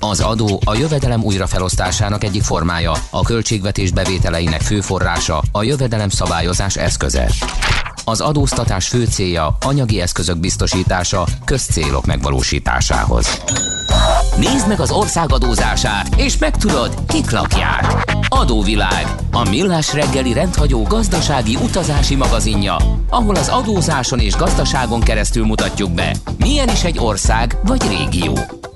Az adó a jövedelem újrafelosztásának egyik formája, a költségvetés bevételeinek fő forrása, a jövedelem szabályozás eszköze. Az adóztatás fő célja anyagi eszközök biztosítása közcélok megvalósításához. Nézd meg az ország adózását, és megtudod, kik lakják. Adóvilág, a millás reggeli rendhagyó gazdasági utazási magazinja, ahol az adózáson és gazdaságon keresztül mutatjuk be, milyen is egy ország vagy régió.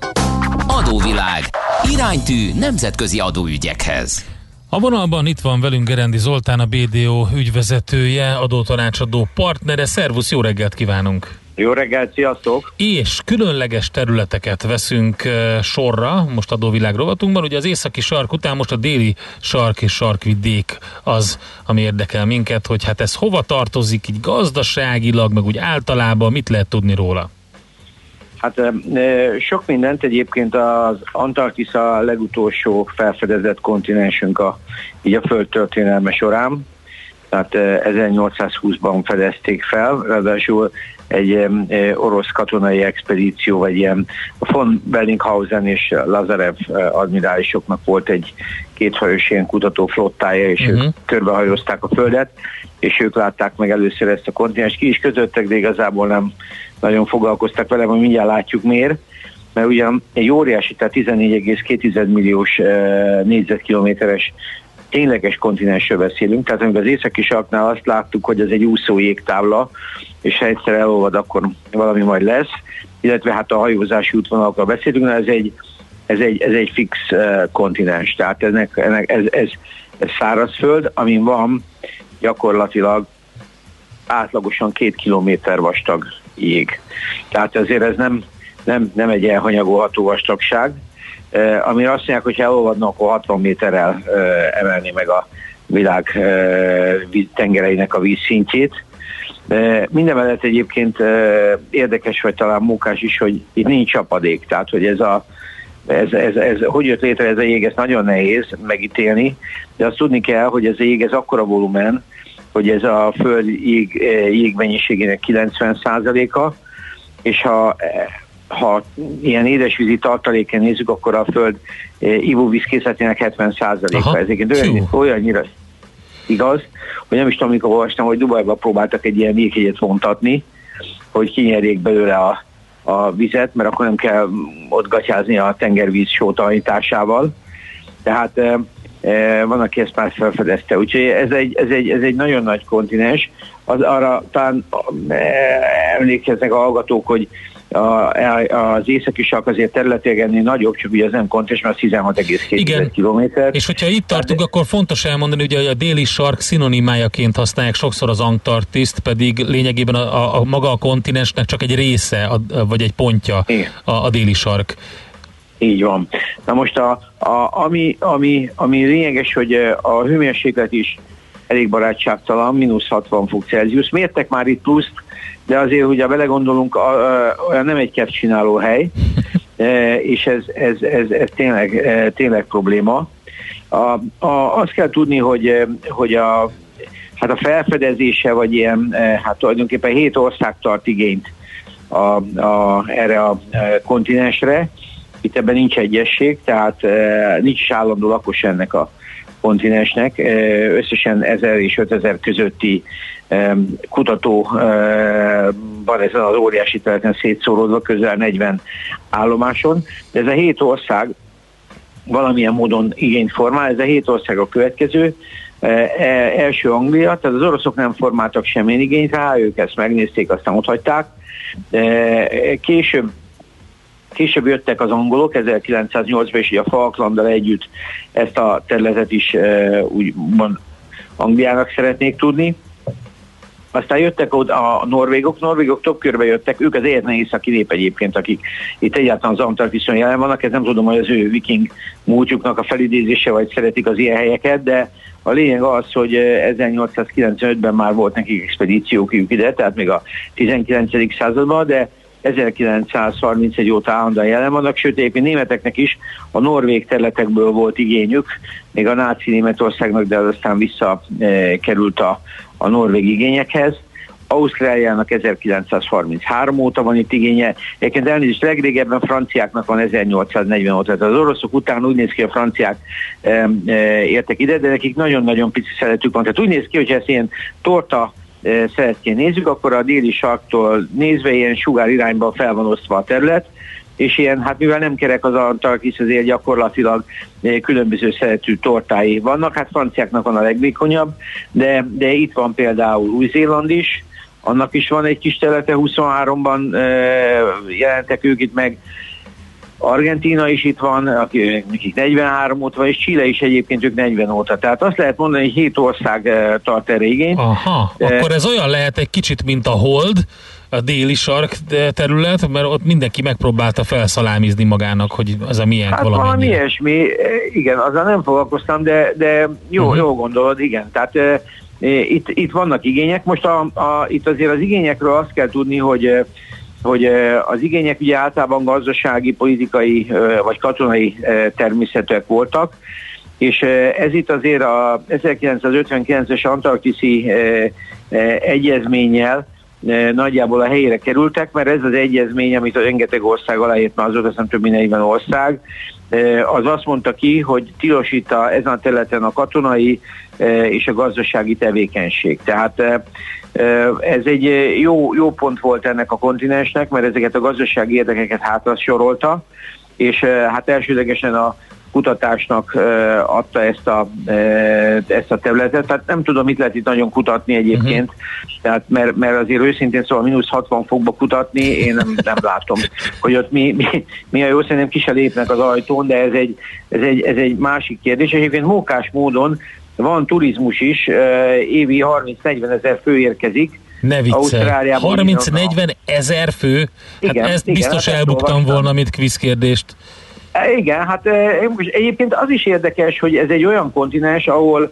Adóvilág, iránytű nemzetközi adóügyekhez. A vonalban itt van velünk Gerendi Zoltán, a BDO ügyvezetője, adótanácsadó partnere. Szervusz, jó reggelt kívánunk! Jó reggelt, sziasztok! És különleges területeket veszünk sorra, most adóvilág rovatunkban. Ugye az északi sark után most a déli sark és sarkvidék az, ami érdekel minket, hogy hát ez hova tartozik így gazdaságilag, meg úgy általában, mit lehet tudni róla? Hát sok mindent, egyébként az Antarktisza a legutolsó felfedezett kontinensünk így a Föld történelme során. Tehát 1820-ban fedezték fel, ráadásul egy orosz katonai expedíció, vagy ilyen von Bellinghausen és Lazarev admirálisoknak volt egy kéthajós ilyen kutató flottája, és ők körbehajózták a Földet, és ők látták meg először ezt a kontinenst. Ki is közöttek, de igazából nem nagyon foglalkoztak vele, mert mindjárt látjuk miért. Mert ugyan egy óriási, tehát 14,2 milliós négyzetkilométeres tényleges kontinensről beszélünk, tehát amikor az északi sarknál azt láttuk, hogy ez egy úszó jégtábla, és ha egyszer elolvad, akkor valami majd lesz, illetve hát a hajózási útvonalakról beszélünk, ez egy fix kontinens, tehát ez szárazföld, amin van gyakorlatilag átlagosan 2 kilométer vastag jég. Tehát azért ez nem egy elhanyagolható vastagság, amire azt mondják, hogy ha elolvadna, akkor 60 méterrel emelni meg a világ tengereinek a vízszintjét. Mindemellett egyébként érdekes, vagy talán munkás is, hogy itt nincs csapadék, tehát hogy ez hogy jött létre ez a jég, ez nagyon nehéz megítélni, de azt tudni kell, hogy ez a jég, ez akkora volumen, hogy ez a Föld jégmennyiségének 90%-a, és ha ilyen édesvízi tartaléken nézzük, akkor a Föld ivóvízkészletének 70%-a. Ez olyannyira igaz, hogy nem is tudom, amikor olvastam, hogy Dubajban próbáltak egy ilyen jéghegyet vontatni, hogy kinyerjék belőle a vizet, mert akkor nem kell ott gatyázni a tengervíz sótalanításával. Tehát van, aki ezt már felfedezte. Úgyhogy ez egy nagyon nagy kontinens. Arra talán emlékeznek a hallgatók, hogy az északi sark azért területileg ennél nagyobb, csak ugye az nem kontinens, mert az 16,2 kilométer. És hogyha itt tartunk, akkor fontos elmondani, hogy a déli sark szinonimájaként használják sokszor az Antarktiszt, pedig lényegében a maga a kontinensnek csak egy része, vagy egy pontja a déli sark. Így van. Na most ami lényeges, hogy a hőmérséklet is elég barátságtalan, -60 fok Celsius. Mértek már itt pluszt, de azért, hogyha belegondolunk, olyan nem egy kedvcsináló hely, és ez tényleg probléma. Azt kell tudni, hogy a felfedezése, vagy ilyen, hát tulajdonképpen 7 ország tart igényt erre a kontinensre. Itt ebben nincs egyesség, tehát nincs is állandó lakos ennek a kontinensnek. Összesen 1000 és 5000 közötti kutató van ezen az óriási területen szétszóródva, közel 40 állomáson. De ez a 7 ország valamilyen módon igényt formál. Ez a 7 ország a következő. Első Anglia, tehát az oroszok nem formáltak semmilyen igényt rá, ők ezt megnézték, aztán otthagyták. Később jöttek az angolok, 1908-ban, és a Falklanddal együtt ezt a területet is úgymond Angliának szeretnék tudni. Aztán jöttek oda a norvégok több körbe jöttek, ők az egyetlen északi nép egyébként, akik itt egyáltalán az Antarktiszon jelen vannak, ez nem tudom, hogy az ő viking múltjuknak a felidézése, vagy szeretik az ilyen helyeket, de a lényeg az, hogy 1895-ben már volt nekik expedíciók ide, tehát még a 19. században, de 1931 óta állandóan jelen vannak, sőt egyébként németeknek is a norvég területekből volt igényük, még a náci Németországnak, de aztán visszakerült a norvég igényekhez. Ausztráliának 1933 óta van itt igénye, egyébként elnézést legrégebben franciáknak van 1840 óta, tehát az oroszok után úgy néz ki, a franciák értek ide, de nekik nagyon-nagyon pici szeretük van. Tehát úgy néz ki, hogy ezt ilyen torta szeretként nézzük, akkor a déli sarktól nézve ilyen sugár irányba fel van osztva a terület, és ilyen, hát mivel nem kerek az Antarktisz, azért gyakorlatilag különböző szeretű tortái vannak, hát franciáknak van a legvékonyabb, de itt van például Új-Zéland is, annak is van egy kis területe, 23-ban jelentek ők itt meg, Argentína is itt van, akik 43 óta van, és Chile is egyébként ők 40 óta. Tehát azt lehet mondani, hogy 7 ország tart erre igényt. Aha, akkor ez olyan lehet egy kicsit, mint a Hold, a déli sark terület, mert ott mindenki megpróbálta felszalámizni magának, hogy az a miénk hát valamennyire. Valami ilyesmi, igen, azzal nem foglalkoztam, de jó gondolod, igen. Tehát itt vannak igények. Most itt azért az igényekről azt kell tudni, hogy az igények ugye általában gazdasági, politikai vagy katonai természetűek voltak, és ez itt azért a 1959-es antarktiszi egyezménnyel nagyjából a helyére kerültek, mert ez az egyezmény, amit a rengeteg ország aláírt, már azóta hiszem több mint 40 ország, az azt mondta ki, hogy tilos itt ezen a területen a katonai és a gazdasági tevékenység. Tehát ez egy jó pont volt ennek a kontinensnek, mert ezeket a gazdasági érdekeket hátra sorolta, és hát elsődlegesen a kutatásnak adta ezt a területet. Tehát nem tudom, mit lehet itt nagyon kutatni egyébként, tehát, mert azért őszintén szóval -60 fokba kutatni, én nem látom, hogy ott mi a jó, szerintem ki se lépnek az ajtón, de ez egy másik kérdés. Egyébként mókás módon van turizmus is, évi 30-40 ezer fő érkezik. Ne viccelj, 30-40 ezer fő? Igen, hát ezt biztos elbuktam volna, mint kvízkérdést. Igen, hát egyébként az is érdekes, hogy ez egy olyan kontinens, ahol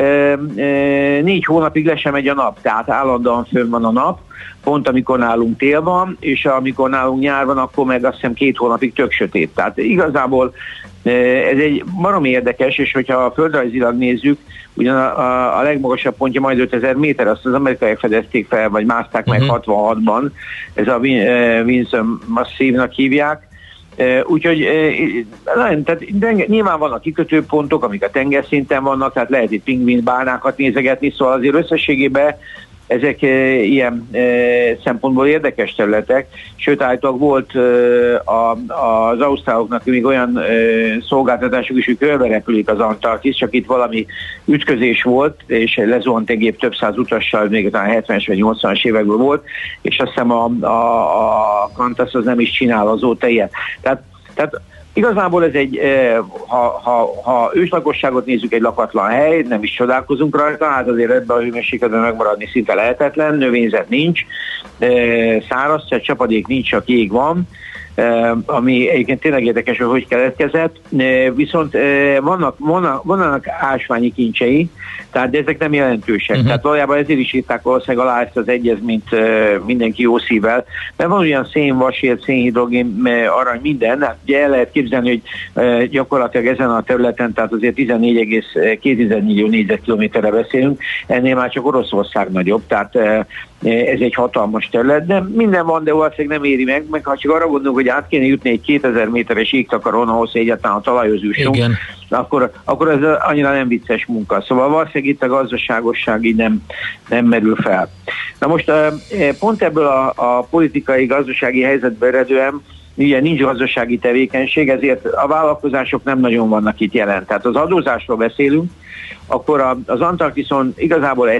4 hónapig le sem megy a nap, tehát állandóan fönn van a nap, pont amikor nálunk tél van, és amikor nálunk nyár van, akkor meg azt hiszem 2 hónapig tök sötét. Tehát igazából ez egy baromi érdekes, és hogyha földrajzilag nézzük, ugyan a legmagasabb pontja majd 5000 méter, azt az amerikaiak fedezték fel, vagy mászták meg 66-ban, ez a Vinson Massívnak hívják. Úgyhogy tehát nyilván vannak kikötőpontok, amik a tengerszinten vannak, tehát lehet itt pingvinbálnákat nézegetni, szóval azért összességében ezek ilyen szempontból érdekes területek, sőt állítólag volt az ausztráloknak még olyan szolgáltatásuk is, hogy körbe repülik az Antarktisz, csak itt valami ütközés volt, és lezuhant egy gép több száz utassal, még a 70-es vagy 80-as évekből volt, és azt hiszem a Qantas az nem is csinál azóta ilyet. Tehát igazából ez egy, ha őslakosságot nézzük, egy lakatlan hely, nem is csodálkozunk rajta, hát azért ebben a hőmérsékletben megmaradni szinte lehetetlen, növényzet nincs, száraz, csapadék nincs, csak jég van, ami egyébként tényleg érdekes, hogy keletkezett, viszont vannak ásványi kincsei, tehát ezek nem jelentősek. Tehát valójában ezért is írták valószínűleg alá ezt az egyezményt mindenki jó szívvel, mert van olyan szén, vasért, szénhidrogén, arany, minden, hát ugye el lehet képzelni, hogy gyakorlatilag ezen a területen, tehát azért 14,2 millió négyzetkilométerre beszélünk, ennél már csak Oroszország nagyobb, tehát ez egy hatalmas terület, de minden van, de valószínűleg nem éri meg ha csak arra gondolunk, hogy át kéne jutni egy 2000 méteres égtakaron, ahhoz egyáltalán a talajhoz jussunk, akkor ez annyira nem vicces munka. Szóval valószínűleg itt a gazdaságosság így nem merül fel. Na most pont ebből a politikai, gazdasági helyzetből eredően ugye nincs gazdasági tevékenység, ezért a vállalkozások nem nagyon vannak itt jelen. Tehát az adózásról beszélünk, akkor az Antarktiszon igazából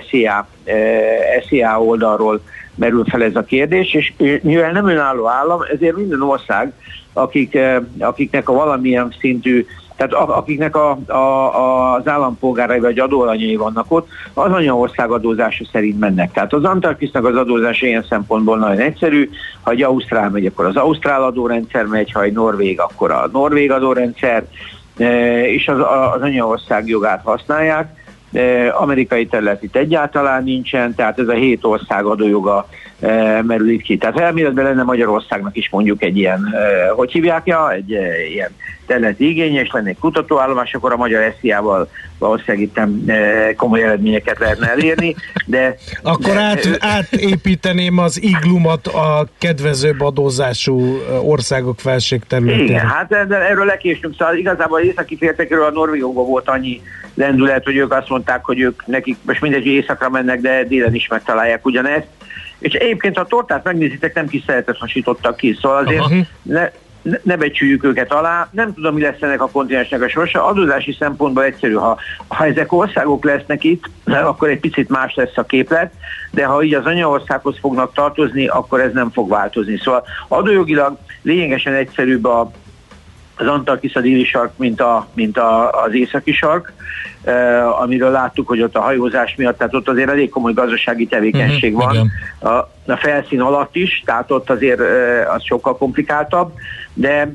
SZIA oldalról merül fel ez a kérdés, és mivel nem önálló állam, ezért minden ország, akiknek a valamilyen szintű, tehát akiknek az állampolgárai vagy adóalanyai vannak ott, az anyaország adózása szerint mennek. Tehát az Antarktisznak az adózása ilyen szempontból nagyon egyszerű, ha egy ausztrál megy, akkor az ausztrál adórendszer megy, ha egy norvég, akkor a norvég adórendszer, és az anyaország jogát használják. Amerikai terület itt egyáltalán nincsen, tehát ez a 7 ország adójoga merül itt ki. Tehát elméletben lenne Magyarországnak is mondjuk egy ilyen, hogy hívják, egy ilyen területi igénye, és lenne egy kutatóállomás, akkor a magyar SZIA-val valószínűleg itt komoly eredményeket lehetne elérni, de... Akkor átépíteném az iglumat a kedvezőbb adózású országok felségterületén. Igen, hát erről lekésünk, szóval igazából az északi féltekről a Norvégokban volt annyi lendület, hogy ők azt mondták, hogy nekik most mindegy, hogy északra mennek, de délen is megtalálják ugyanezt. És egyébként, ha a tortát megnézitek, nem kis szeretet hasítottak ki, szóval azért ne becsüljük őket alá. Nem tudom, mi lesz ennek a kontinensnek a sorsa. Adózási szempontból egyszerű, ha ezek országok lesznek itt, akkor egy picit más lesz a képlet, de ha így az anyaországhoz fognak tartozni, akkor ez nem fog változni. Szóval adójogilag lényegesen egyszerűbb az Antarktisza déli sark, mint az északi sark, amiről láttuk, hogy ott a hajózás miatt, tehát ott azért elég komoly gazdasági tevékenység van a felszín alatt is, tehát ott azért az sokkal komplikáltabb, de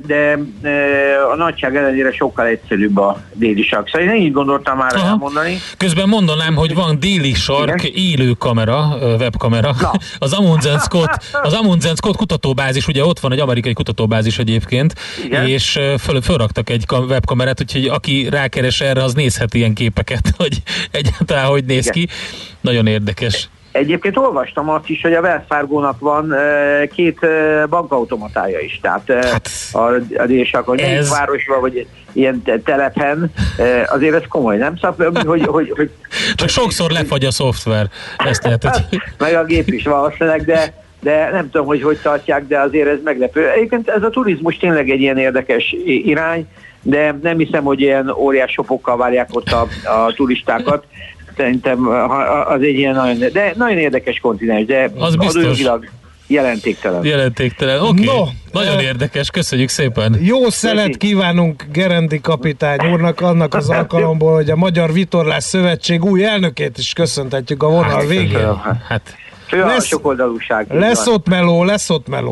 a nagyság ellenére sokkal egyszerűbb a déli sark. Szóval én így gondoltam már elmondani. Közben mondanám, hogy van déli sark élő kamera, webkamera. Az Amundsen Scott kutatóbázis, ugye ott van egy amerikai kutatóbázis egyébként, és fölraktak egy webkamerát, úgyhogy aki rákeres erre, az nézhet ilyen képeket, hogy egyáltalán hogy néz ki. Nagyon érdekes. Egyébként olvastam azt is, hogy a Wells Fargo-nak van 2 bankautomatája is, tehát a délsakon, egy városban, vagy ilyen telephen, azért ez komoly, nem? Szóval, hogy csak sokszor lefagy a szoftver. Ezt lehet, meg a gép is valószínűleg, de nem tudom, hogy tartják, de azért ez meglepő. Egyébként ez a turizmus tényleg egy ilyen érdekes irány, de nem hiszem, hogy ilyen óriás sopokkal várják ott a turistákat. Szerintem az egy ilyen nagyon érdekes kontinens, de adójogilag jelentéktelen. Oké. No, nagyon érdekes, köszönjük szépen. Jó szelet kívánunk Gerendi kapitány úrnak, annak az alkalomból, hogy a Magyar Vitorlás Szövetség új elnökét is köszöntetjük a vonal végén. Lesz sokoldalúság. Lesz ott meló. Lesz,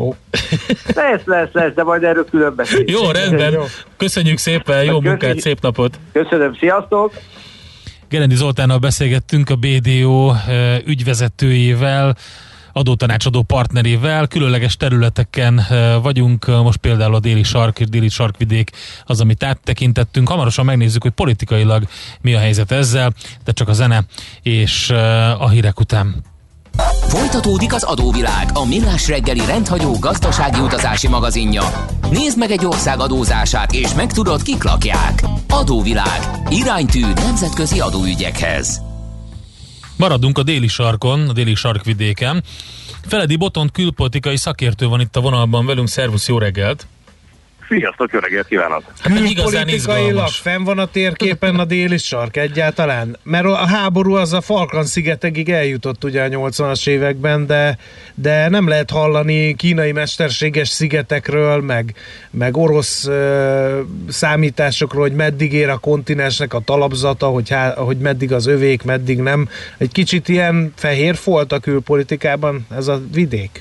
de majd erről külön beszélünk. Jó, rendben. Jó. Köszönjük szépen, jó munkát, szép napot. Köszönöm, sziasztok. Gerendi Zoltánnal beszélgettünk, a BDO ügyvezetőjével, adótanácsadó partnerével, különleges területeken vagyunk, most például a déli sark és déli sarkvidék az, amit áttekintettünk. Hamarosan megnézzük, hogy politikailag mi a helyzet ezzel, de csak a zene és a hírek után. Folytatódik az Adóvilág, a millás reggeli rendhagyó gazdasági utazási magazinja. Nézd meg egy ország adózását, és megtudod, kik lakják. Adóvilág. Iránytű nemzetközi adóügyekhez. Maradunk a déli sarkon, a déli sarkvidéken. Feledi Botont külpolitikai szakértő van itt a vonalban velünk. Szervusz, jó reggelt! Sziasztok, jó reggelt kívánok! Külpolitikailag fenn van a térképen a déli sark egyáltalán? Mert a háború az a Falkland-szigetekig eljutott ugye a 80-as években, de nem lehet hallani kínai mesterséges szigetekről, meg orosz számításokról, hogy meddig ér a kontinensnek a talapzata, hogy meddig az övék, meddig nem. Egy kicsit ilyen fehér folt a külpolitikában ez a vidék?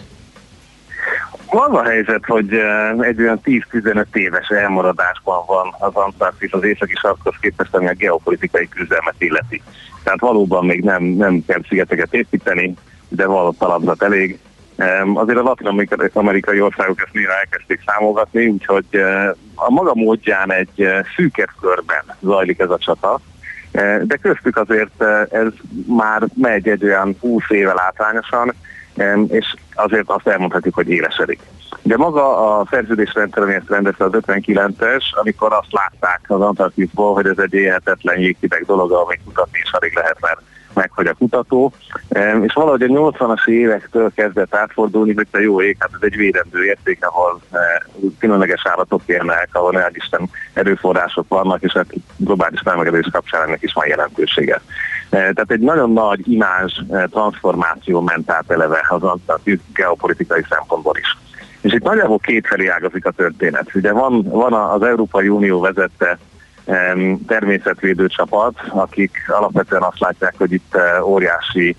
Az a helyzet, hogy egy olyan 10-15 éves elmaradásban van az Antarktisz az északi sarkhoz képest, ami a geopolitikai küzdelmet illeti. Tehát valóban még nem kell szigeteket építeni, de való talapzat elég. Azért a latin-amerikai országok ezt néha elkezdték számolgatni, úgyhogy a maga módján egy szűkebb körben zajlik ez a csata, de köztük azért ez már megy egy olyan 20 évvel hátrányosan, és azért azt elmondhatjuk, hogy élesedik. De maga a szerződésrendszer, ami ezt rendezte az 59-es, amikor azt látták az Antarktiszból, hogy ez egy élhetetlen jéghideg dolog, amit kutatni is alig lehet, mert meghagy a kutató. És valahogy a 80-as évektől kezdett átfordulni, hogy a jó ég, hát ez egy védendő érték, ahol különleges állatok élnek, ahol nehogyisten erőforrások vannak, és a globális felmelegedés kapcsán ennek is van jelentősége. Tehát egy nagyon nagy imázs transformáció ment át eleve az Antarktisz geopolitikai szempontból is. És itt nagyjából kétfelé ágazik a történet. Ugye van az Európai Unió vezette természetvédő csapat, akik alapvetően azt látják, hogy itt óriási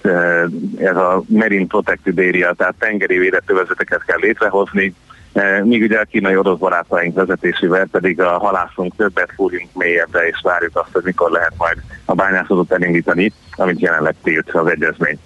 ez a Marine Protected Area, tehát tengeri védett övezeteket kell létrehozni, míg ugye a kínai orosz barátaink vezetésével pedig a halászunk többet, fúrjunk mélyebbre, és várjuk azt, hogy mikor lehet majd a bányászatot elindítani, amit jelenleg tilt az egyezmény.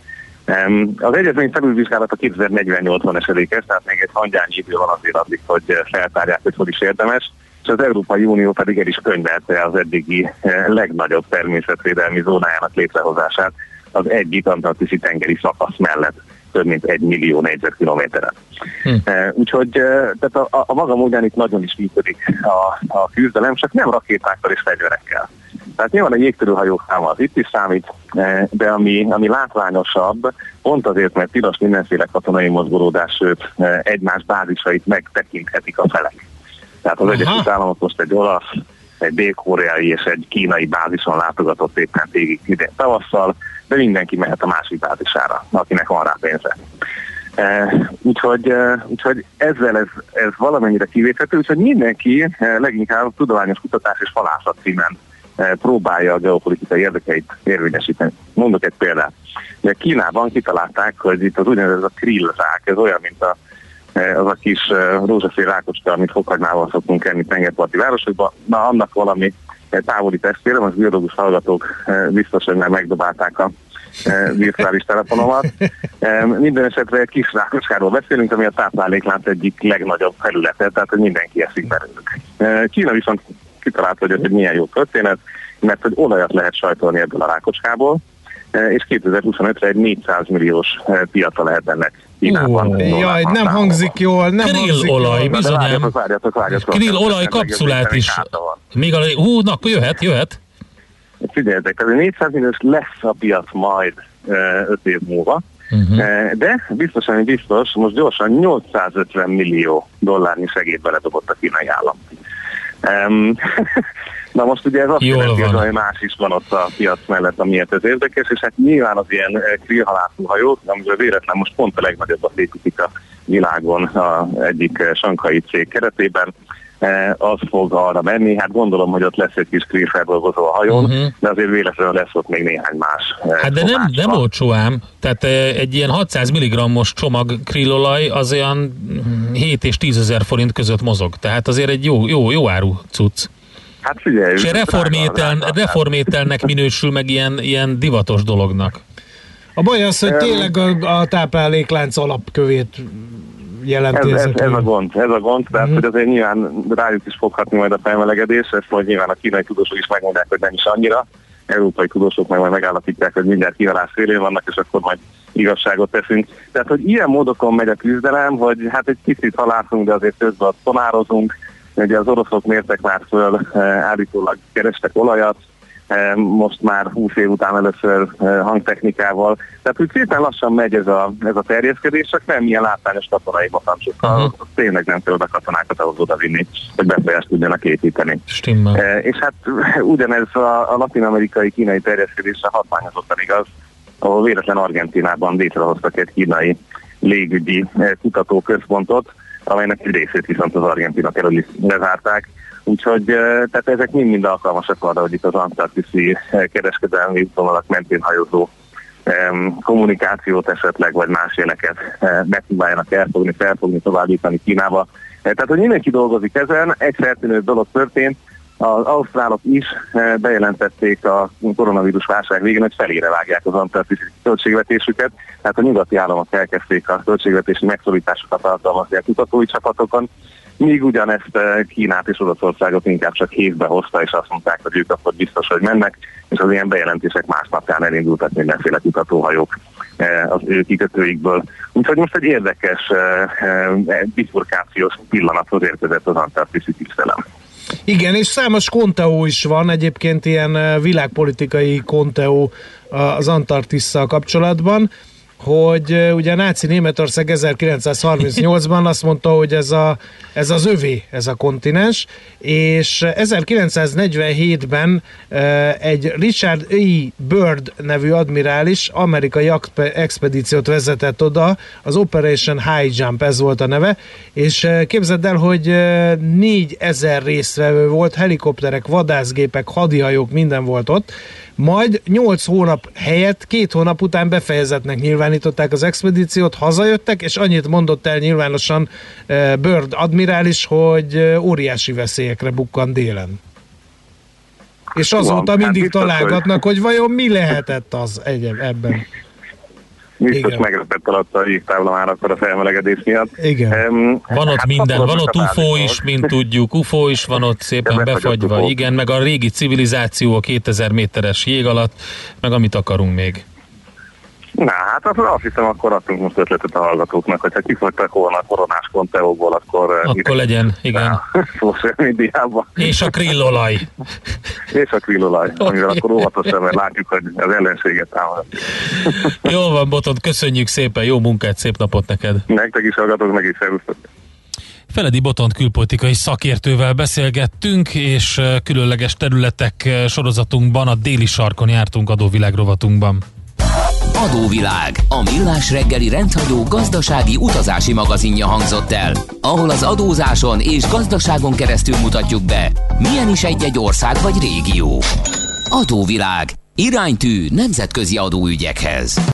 Az egyezmény felülvizsgálata 2048-ban esedékes, tehát még egy hangyányi idő van azért addig, hogy feltárják, hogy hol is érdemes. és az Európai Unió pedig el is könyvelte az eddigi legnagyobb természetvédelmi zónájának létrehozását az egyik antarktiszi tengeri szakasz mellett, több mint 1 millió négyzetkilométeren. Úgyhogy tehát a maga módján itt nagyon is működik a küzdelem, csak nem rakétákkal és fegyverekkel. Tehát nyilván a jégtörőhajók száma az itt is számít, de ami látványosabb, pont azért, mert tilos mindenféle katonai mozgolódás, sőt egymás bázisait megtekinthetik a felek. Tehát az Egyesült Államok most egy olasz, egy dél-koreai és egy kínai bázison látogatott éppen végig idén tavasszal, de mindenki mehet a másik bázisára, akinek van rá pénze. Úgyhogy ezzel ez valamennyire kivéthető, úgyhogy mindenki leginkább tudományos kutatás és halászat címen próbálja a geopolitikai érdekeit érvényesíteni. Mondok egy példát. Ugye Kínában kitalálták, hogy itt az úgynevezett a krillrák, ez olyan, mint az a kis rózsaszín rákocska, amit fokhagymával szoktunk enni tengerparti városokban. Na, annak valami távoli testvére, az biológus hallgatók biztos, hogy már megdobálták a virtuális telefonomat. Minden esetre egy kis rákocskáról beszélünk, ami a tápláléklánc egyik legnagyobb felülete, tehát hogy mindenki eszik belőlük. Kína viszont kitalálta, hogy ez egy milyen jó történet, mert hogy olajat lehet sajtolni ebből a rákocskából, és 2025-re egy 400 milliós piaca lehet ennek Kínában. Jaj, nem hangzik jól, nem hangzik olaj, jól. bizonyám. Várjatok. Olaj kapszulát is. Még na, akkor jöhet. Figyeljetek, tehát 400 milliós lesz a piac majd 5 év múlva, de biztos, most gyorsan 850 millió dollárnyi segélyt beledobott a kínai állam. Na most ugye ez azt jelenti, hogy más is van ott a piac mellett, amiért ez érdekes, és hát nyilván az ilyen krillhalászú hajók, amivel véletlen most pont a legnagyobbat építik a világon egyik sankai cég keretében, az fog arra menni. Hát gondolom, hogy ott lesz egy kis krillfeldolgozó a hajón, de azért véletlenül lesz ott még néhány más. Hát de nem olcsó ám. Tehát egy ilyen 600 mg-os csomag krillolaj az olyan 7 és 10 000 forint között mozog. Tehát azért egy jó áru cucc. Hát figyelj. És reformételnek minősül meg ilyen divatos dolognak. A baj az, hogy tényleg a tápláléklánc alapkövét jelenti ez a gond, tehát hogy azért nyilván rájuk is foghatni majd a felmelegedés, ezt majd nyilván a kínai tudósok is megmondják, hogy nem is annyira, európai tudósok meg majd megállapítják, hogy mindjárt kihalás szélén vannak, és akkor majd igazságot teszünk. Tehát, hogy ilyen módokon megy a küzdelem, hogy hát egy kicsit halászunk, de azért közben szonározunk. Ugye az oroszok mértek már föl, állítólag kerestek olajat, most már 20 év után először hangtechnikával. Tehát úgy szépen lassan megy ez a terjeszkedés, csak nem ilyen látványos katonai bakancsok. Tényleg nem kell oda katonákat ahhoz odavinni, hogy befolyást tudjanak építeni. És hát ugyanez a latin-amerikai kínai terjeszkedésre hatványozottan igaz, ahol véletlen Argentínában létrehoztak egy kínai légügyi kutatóközpontot, amelynek egy részét viszont az argentinok elől is lezárták. Úgyhogy tehát ezek mind alkalmasak arra, hogy itt az antarktiszi kereskedelmi útvonalak mentén hajózó kommunikációt esetleg, vagy más jeleket megpróbáljanak felfogni, továbbítani Kínába. Tehát, hogy mindenki dolgozik ezen, egy feltűnő dolog történt, az ausztrálok is bejelentették a koronavírus válság végén, hogy felére vágják az antarktiszi költségvetésüket, tehát a nyugati államok elkezdték a költségvetési megszorításokat alkalmazni a kutatói csapatokon, míg ugyanezt Kínát és Oroszországot inkább csak hévbe hozta, és azt mondták, hogy ők akkor biztos, hogy mennek, és az ilyen bejelentések másnapján elindultak mindenféle kutatóhajók az ő kikötőikből. Úgyhogy most egy érdekes bifurkációs pillanathoz érkezett az antarktiszi küzdelem. Igen, és számos konteó is van, egyébként ilyen világpolitikai konteó az Antarktisszal kapcsolatban, hogy ugye a náci Németország 1938-ban azt mondta, hogy ez az övé, ez a kontinens, és 1947-ben egy Richard E. Byrd nevű admirális amerikai expedíciót vezetett oda, az Operation High Jump, ez volt a neve, és képzeld el, hogy 4000 résztvevő volt, helikopterek, vadászgépek, hadihajók, minden volt ott, majd 8 hónap helyett 2 hónap után befejezetnek nyilvánították az expedíciót, hazajöttek, és annyit mondott el nyilvánosan Byrd admirális, hogy óriási veszélyekre bukkan délen. És azóta mindig találgatnak, hogy vajon mi lehetett az ebben. Biztos meglepett alatt a jégtábla már akkor a felmelegedés miatt. Igen. Van ott minden, van ott UFO is, mint tudjuk, UFO is van ott szépen befagyva, igen, meg a régi civilizáció a 2000 méteres jég alatt, meg amit akarunk még. Na, hát azt hiszem, akkor adtunk most ötletet a hallgatóknak, hogyha kifogytak volna a koronás konteókból, akkor legyen, igen. Social médiában. És a krillolaj. És a krillolaj, amivel akkor óvatosan, mert látjuk, hogy az ellenséget támad. Jó van, Botond, köszönjük szépen, jó munkát, szép napot neked. Nektek is hallgatók, meg is szervusztok. Feledi Botond külpolitikai szakértővel beszélgettünk, és különleges területek sorozatunkban a déli sarkon jártunk adóvilág rovatunkban. Adóvilág, a millás reggeli rendhagyó gazdasági utazási magazinja hangzott el, ahol az adózáson és gazdaságon keresztül mutatjuk be, milyen is egy-egy ország vagy régió. Adóvilág, iránytű nemzetközi adóügyekhez.